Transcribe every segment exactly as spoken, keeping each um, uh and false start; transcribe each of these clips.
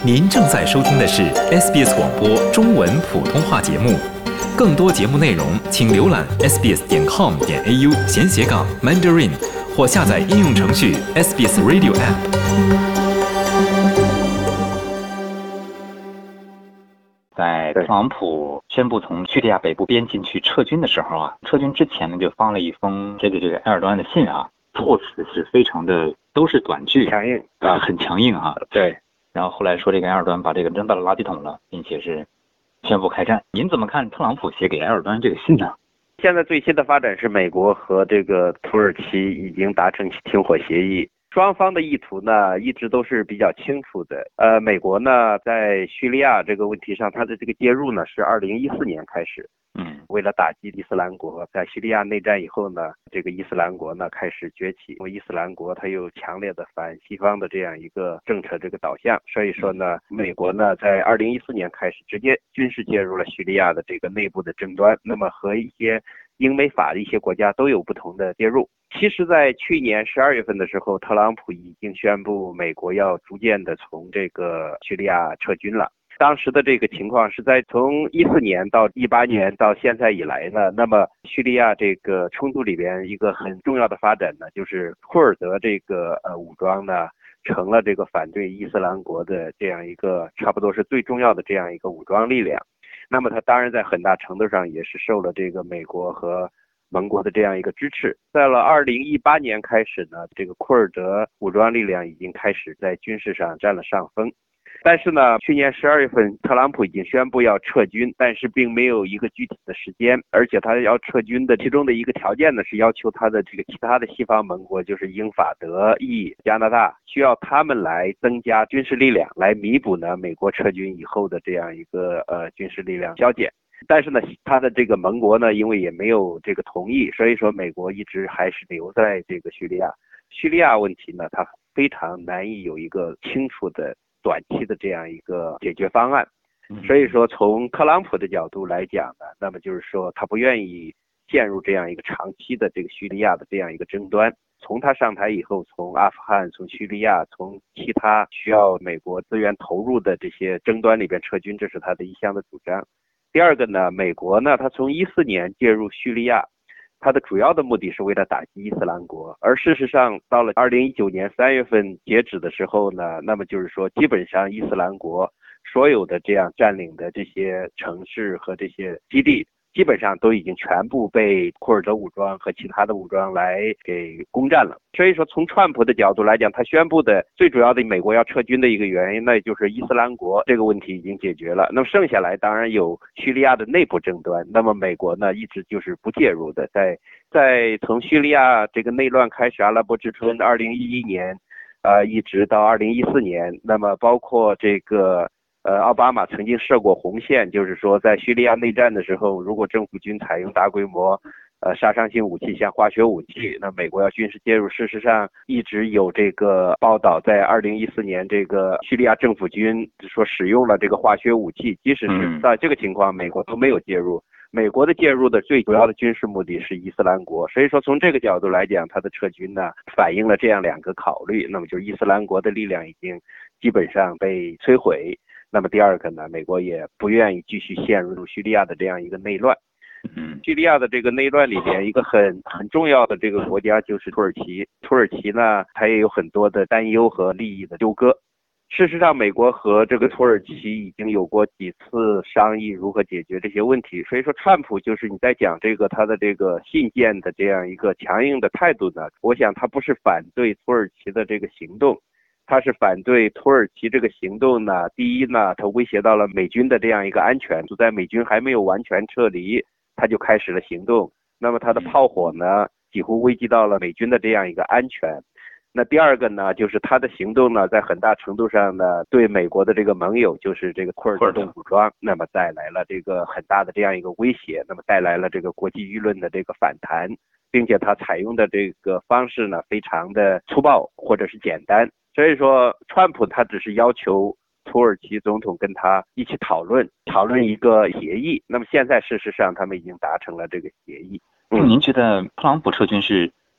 您正在收听的是 S B S 广播中文普通话节目，更多节目内容请浏览 s b s 点 com 点 a u 闲斜杠 Mandarin 或下载应用程序 S B S Radio App。 在特朗普宣布从叙利亚北部边境去撤军的时候啊，撤军之前呢就发了一封这个这个埃尔多安的信啊，措辞是非常的都是短句， 强硬啊，很强硬啊。 对。 然后后来说这个埃尔多安把这个扔到了垃圾桶了，并且是宣布开战。您怎么看特朗普写给埃尔多安这个信呢？ 现在最新的发展是美国和这个土耳其已经达成停火协议。双方的意图呢，一直都是比较清楚的。呃，美国呢，在叙利亚这个问题上，它的这个介入呢，是二零一四年开始。 嗯， 为了打击伊斯兰国，在叙利亚内战以后呢，这个伊斯兰国呢开始崛起。因为伊斯兰国它有强烈的反西方的这样一个政策这个导向，所以说呢，美国呢在二零一四年开始直接军事介入了叙利亚的这个内部的争端。那么和一些英美法的一些国家都有不同的介入。其实在去年十二月份的时候，特朗普已经宣布美国要逐渐的从这个叙利亚撤军了。当时的这个情况是在从一四年到一八年到现在以来呢，那么叙利亚这个冲突里边一个很重要的发展呢，就是库尔德这个呃武装呢成了这个反对伊斯兰国的这样一个差不多是最重要的这样一个武装力量。那么它当然在很大程度上也是受了这个美国和盟国的这样一个支持。在了二零一八年开始呢，这个库尔德武装力量已经开始在军事上占了上风。但是呢，去年十二月份，特朗普已经宣布要撤军，但是并没有一个具体的时间，而且他要撤军的其中的一个条件呢，是要求他的这个其他的西方盟国，就是英法德意加拿大，需要他们来增加军事力量，来弥补呢美国撤军以后的这样一个呃军事力量削减。但是呢，他的这个盟国呢，因为也没有这个同意，所以说美国一直还是留在这个叙利亚。叙利亚问题呢，它非常难以有一个清楚的短期的这样一个解决方案。所以说从特朗普的角度来讲呢，那么就是说他不愿意陷入这样一个长期的这个叙利亚的这样一个争端。从他上台以后，从阿富汗、从叙利亚、从其他需要美国资源投入的这些争端里边撤军，这是他的一项的主张。第二个呢，美国呢，他从一四年介入叙利亚，它的主要的目的是为了打击伊斯兰国，而事实上到了二零一九年三月份截止的时候呢，那么就是说基本上伊斯兰国所有的这样占领的这些城市和这些基地基本上都已经全部被库尔德武装和其他的武装来给攻占了。所以说从川普的角度来讲，他宣布的最主要的美国要撤军的一个原因，那就是伊斯兰国这个问题已经解决了。那么剩下来当然有叙利亚的内部争端，那么美国呢一直就是不介入的。在在从叙利亚这个内乱开始，阿拉伯之春二零一一年呃一直到二零一四年，那么包括这个呃，奥巴马曾经设过红线，就是说在叙利亚内战的时候，如果政府军采用大规模呃杀伤性武器，像化学武器，那美国要军事介入。事实上一直有这个报道，在二零一四年这个叙利亚政府军说使用了这个化学武器，即使是在这个情况，美国都没有介入。美国的介入的最主要的军事目的是伊斯兰国，所以说从这个角度来讲，它的撤军呢反映了这样两个考虑。那么就是伊斯兰国的力量已经基本上被摧毁，那么第二个呢，美国也不愿意继续陷入叙利亚的这样一个内乱。 嗯， 叙利亚的这个内乱里边，一个很很重要的这个国家就是土耳其。土耳其呢，它也有很多的担忧和利益的纠葛。事实上，美国和这个土耳其已经有过几次商议如何解决这些问题。所以说，川普就是你在讲这个他的这个信件的这样一个强硬的态度呢，我想他不是反对土耳其的这个行动。他是反对土耳其这个行动呢，第一呢，它威胁到了美军的这样一个安全，就在美军还没有完全撤离，他就开始了行动。那么他的炮火呢，几乎危及到了美军的这样一个安全。那第二个呢，就是他的行动呢，在很大程度上呢，对美国的这个盟友，就是这个库尔德武装，那么带来了这个很大的这样一个威胁，那么带来了这个国际舆论的这个反弹，并且他采用的这个方式呢，非常的粗暴或者是简单。所以说，川普他只是要求土耳其总统跟他一起讨论，讨论一个协议。那么现在事实上他们已经达成了这个协议。 嗯，您觉得特朗普撤军是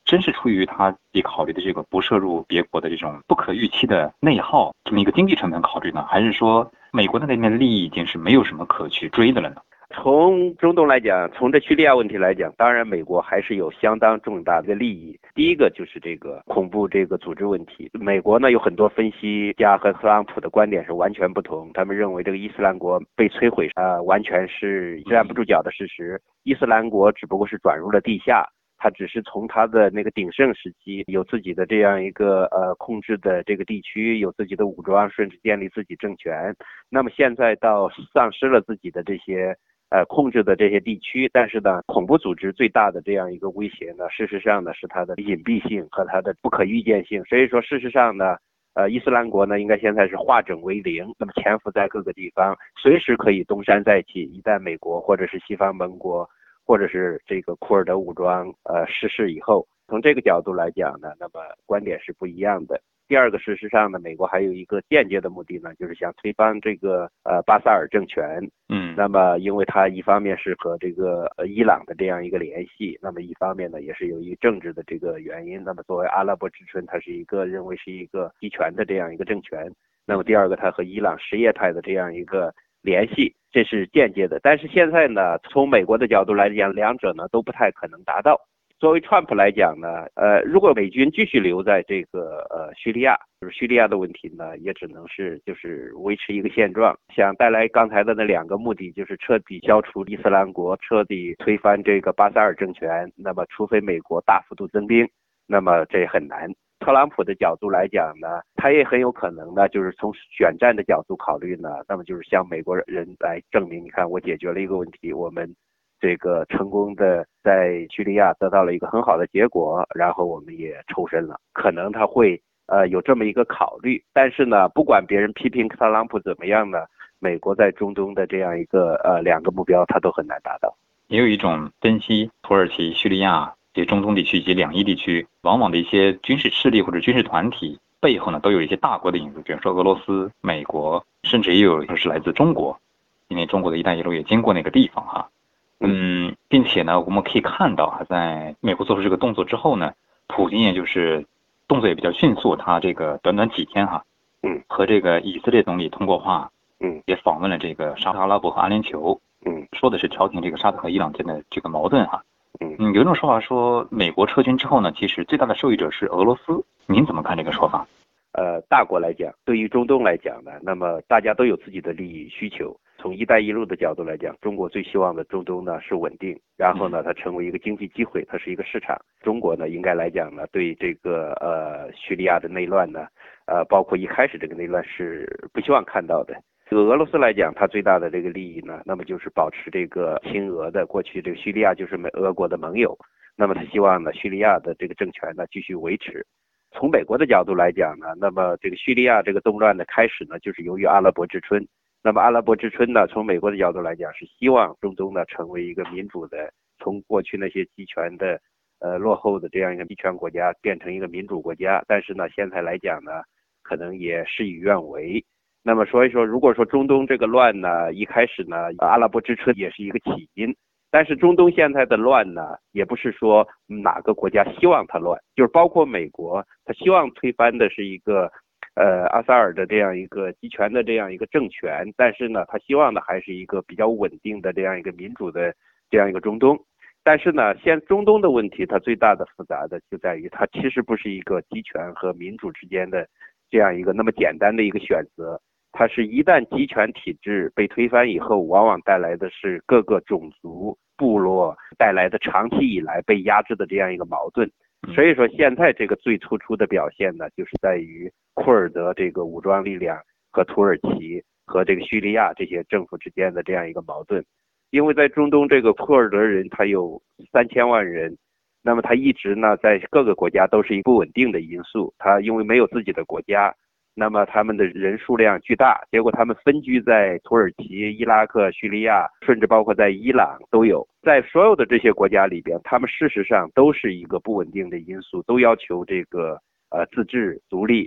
真是出于他自己考虑的这个不涉入别国的这种不可预期的内耗这么一个经济成本考虑呢，还是说美国的那边的利益已经是没有什么可去追的了呢？ 从中东来讲，从这叙利亚问题来讲，当然美国还是有相当重大的利益。第一个就是这个恐怖这个组织问题，美国呢有很多分析家和特朗普的观点是完全不同，他们认为这个伊斯兰国被摧毁啊、呃，完全是站不住脚的事实。伊斯兰国只不过是转入了地下，它只是从它的那个鼎盛时期有自己的这样一个呃控制的这个地区，有自己的武装，甚至建立自己政权。那么现在到丧失了自己的这些呃，控制的这些地区，但是呢，恐怖组织最大的这样一个威胁呢，事实上呢是它的隐蔽性和它的不可预见性。所以说，事实上呢，呃，伊斯兰国呢应该现在是化整为零，那么潜伏在各个地方，随时可以东山再起。一旦美国或者是西方盟国或者是这个库尔德武装呃失势以后，从这个角度来讲呢，那么观点是不一样的。第二个，事实上呢，美国还有一个间接的目的呢，就是想推翻这个呃巴萨尔政权。 嗯， 那么因为它一方面是和这个呃伊朗的这样一个联系，那么一方面呢也是由于政治的这个原因。那么作为阿拉伯之春，它是一个认为是一个集权的这样一个政权。那么第二个，它和伊朗什叶派的这样一个联系，这是间接的。但是现在呢，从美国的角度来讲，两者呢都不太可能达到。作为川普来讲呢，呃，如果美军继续留在这个呃叙利亚，就是叙利亚的问题呢，也只能是就是维持一个现状，想带来刚才的那两个目的，就是彻底消除伊斯兰国，彻底推翻这个巴萨尔政权。那么，除非美国大幅度增兵，那么这很难。特朗普的角度来讲呢，他也很有可能呢，就是从选战的角度考虑呢，那么就是向美国人来证明，你看我解决了一个问题，我们这个成功的在叙利亚得到了一个很好的结果，然后我们也抽身了，可能他会呃有这么一个考虑。但是呢，不管别人批评特朗普怎么样呢，美国在中东的这样一个呃两个目标，他都很难达到。 也有一种分析，土耳其、叙利亚这中东地区以及两伊地区，往往的一些军事势力或者军事团体背后呢，都有一些大国的影子，比如说俄罗斯、美国，甚至也有是来自中国，因为中国的一带一路也经过那个地方哈。嗯，并且呢，我们可以看到啊，在美国做出这个动作之后呢，普京也就是动作也比较迅速，他这个短短几天哈， 嗯， 和这个以色列总理通过话， 嗯， 也访问了这个沙特阿拉伯和阿联酋， 嗯， 说的是调停这个沙特和伊朗间的这个矛盾哈。 嗯嗯，有一种说法说，美国撤军之后呢，其实最大的受益者是俄罗斯，您怎么看这个说法？ 呃，大国来讲，对于中东来讲呢，那么大家都有自己的利益需求。从“一带一路”的角度来讲，中国最希望的中东呢是稳定，然后呢它成为一个经济机会，它是一个市场。中国呢应该来讲呢，对这个呃叙利亚的内乱呢，呃包括一开始这个内乱是不希望看到的。这个俄罗斯来讲，它最大的这个利益呢，那么就是保持这个亲俄的，过去这个叙利亚就是美俄国的盟友，那么他希望呢叙利亚的这个政权呢继续维持。从美国的角度来讲呢，那么这个叙利亚这个动乱的开始呢，就是由于阿拉伯之春。那么阿拉伯之春呢，从美国的角度来讲，是希望中东呢成为一个民主的，从过去那些集权的、呃落后的这样一个集权国家变成一个民主国家。但是呢，现在来讲呢，可能也事与愿违。那么所以说，如果说中东这个乱呢，一开始呢，阿拉伯之春也是一个起因。但是中东现在的乱呢，也不是说哪个国家希望它乱，就是包括美国，他希望推翻的是一个呃阿萨尔的这样一个集权的这样一个政权，但是呢，他希望的还是一个比较稳定的这样一个民主的这样一个中东。但是呢，现中东的问题，它最大的复杂的就在于，它其实不是一个集权和民主之间的这样一个那么简单的一个选择。它是一旦集权体制被推翻以后，往往带来的是各个种族、部落带来的长期以来被压制的这样一个矛盾。所以说，现在这个最突出的表现呢，就是在于库尔德这个武装力量和土耳其和这个叙利亚这些政府之间的这样一个矛盾。因为在中东，这个库尔德人他有三千万人，那么他一直呢在各个国家都是一个不稳定的因素。他因为没有自己的国家，那么他们的人数量巨大，结果他们分居在土耳其、伊拉克、叙利亚，甚至包括在伊朗都有。在所有的这些国家里边，他们事实上都是一个不稳定的因素，都要求这个呃自治独立。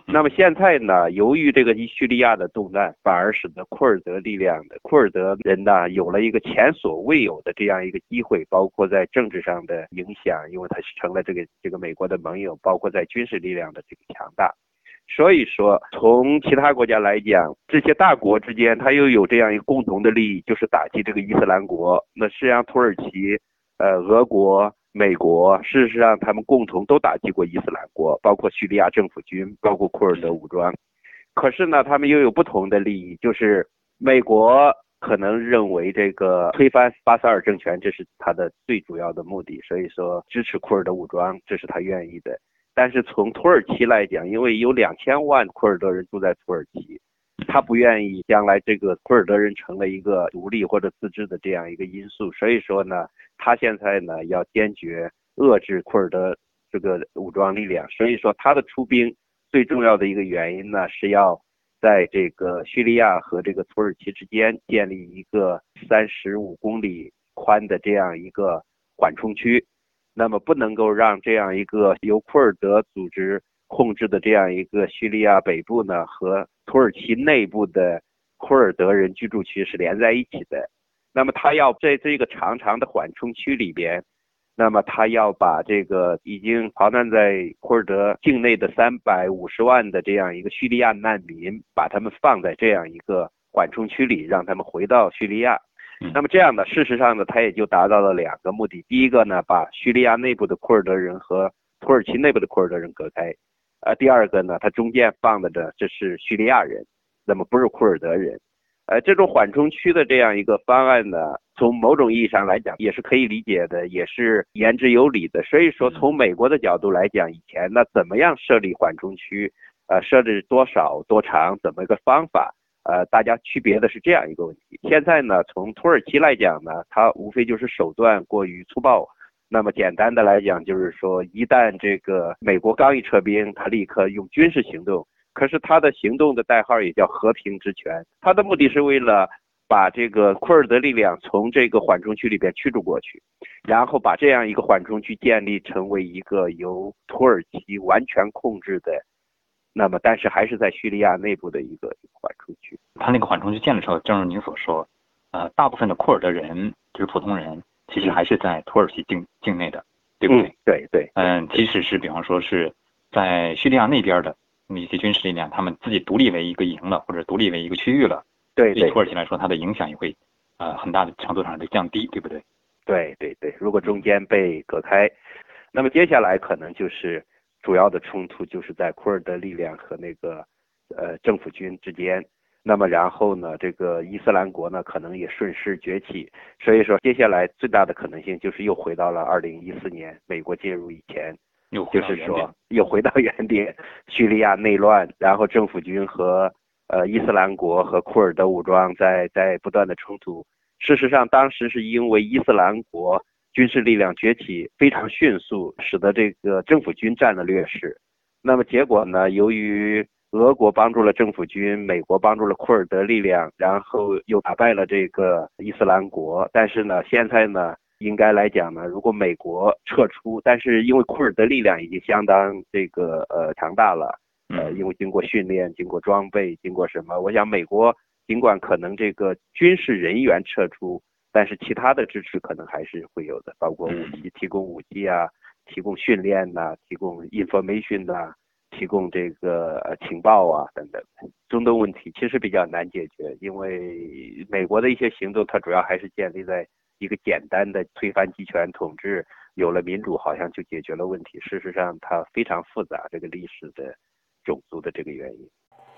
那么现在呢，由于这个叙利亚的动乱，反而使得库尔德力量的库尔德人呢有了一个前所未有的这样一个机会，包括在政治上的影响，因为他是成了这个这个美国的盟友，包括在军事力量的这个强大。所以说，从其他国家来讲，这些大国之间，它又有这样一个共同的利益，就是打击这个伊斯兰国。那实际上，土耳其、呃，俄国、美国，事实上他们共同都打击过伊斯兰国，包括叙利亚政府军，包括库尔德武装。可是呢，他们又有不同的利益，就是美国可能认为这个推翻巴萨尔政权，这是他的最主要的目的，所以说支持库尔德武装，这是他愿意的。但是从土耳其来讲，因为有两千万库尔德人住在土耳其，他不愿意将来这个库尔德人成了一个独立或者自治的这样一个因素，所以说呢，他现在呢要坚决遏制库尔德这个武装力量，所以说他的出兵最重要的一个原因呢，是要在这个叙利亚和这个土耳其之间建立一个三十五公里宽的这样一个缓冲区。那么不能够让这样一个由库尔德组织控制的这样一个叙利亚北部呢和土耳其内部的库尔德人居住区是连在一起的。那么他要在这个长长的缓冲区里边，那么他要把这个已经逃难在库尔德境内的三百五十万的这样一个叙利亚难民，把他们放在这样一个缓冲区里，让他们回到叙利亚。那么这样呢，事实上呢，他也就达到了两个目的。第一个呢，把叙利亚内部的库尔德人和土耳其内部的库尔德人隔开。呃，第二个呢，他中间放的呢，这是叙利亚人，那么不是库尔德人。呃，这种缓冲区的这样一个方案呢，从某种意义上来讲也是可以理解的，也是言之有理的。所以说，从美国的角度来讲，以前呢，怎么样设立缓冲区，呃，设置多少多长，怎么一个方法？呃，大家区别的是这样一个问题。现在呢，从土耳其来讲呢，它无非就是手段过于粗暴。那么简单的来讲，就是说，一旦这个美国刚一撤兵，他立刻用军事行动。可是他的行动的代号也叫和平之权，他的目的是为了把这个库尔德力量从这个缓冲区里边驱逐过去，然后把这样一个缓冲区建立成为一个由土耳其完全控制的。那么，但是还是在叙利亚内部的一个缓冲区。 他那个缓冲区建的时候，正如您所说，呃，大部分的库尔德人就是普通人，其实还是在土耳其境境内的，对不对？ 嗯、对对。 嗯，即使是比方说是在叙利亚那边的那些军事力量，他们自己独立为一个营了，或者独立为一个区域了， 对对。 对土耳其来说，它的影响也会呃很大的程度上的降低，对不对？ 对对对。如果中间被隔开，那么接下来可能就是。主要的冲突就是在库尔德力量和那个呃政府军之间，那么然后呢，这个伊斯兰国呢可能也顺势崛起，所以说接下来最大的可能性就是又回到了二零一四年美国介入以前，就是说又回到原点，叙利亚内乱，然后政府军和呃伊斯兰国和库尔德武装在在不断的冲突。事实上，当时是因为伊斯兰国。军事力量崛起非常迅速，使得这个政府军占了劣势。那么结果呢？由于俄国帮助了政府军，美国帮助了库尔德力量，然后又打败了这个伊斯兰国。但是呢，现在呢，应该来讲呢，如果美国撤出，但是因为库尔德力量已经相当这个呃强大了，呃，因为经过训练、经过装备、经过什么，我想美国尽管可能这个军事人员撤出。但是其他的支持可能还是会有的，包括武器提供武器啊，提供训练呐、啊，提供 information 呐、啊，提供这个呃情报啊等等。中东问题其实比较难解决，因为美国的一些行动它主要还是建立在一个简单的推翻集权统治，有了民主好像就解决了问题。事实上它非常复杂，这个历史的种族的这个原因。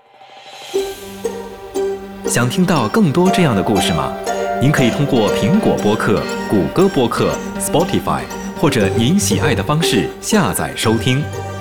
想听到更多这样的故事吗？您可以通过苹果播客、谷歌播客、Spotify 或者您喜爱的方式下载收听。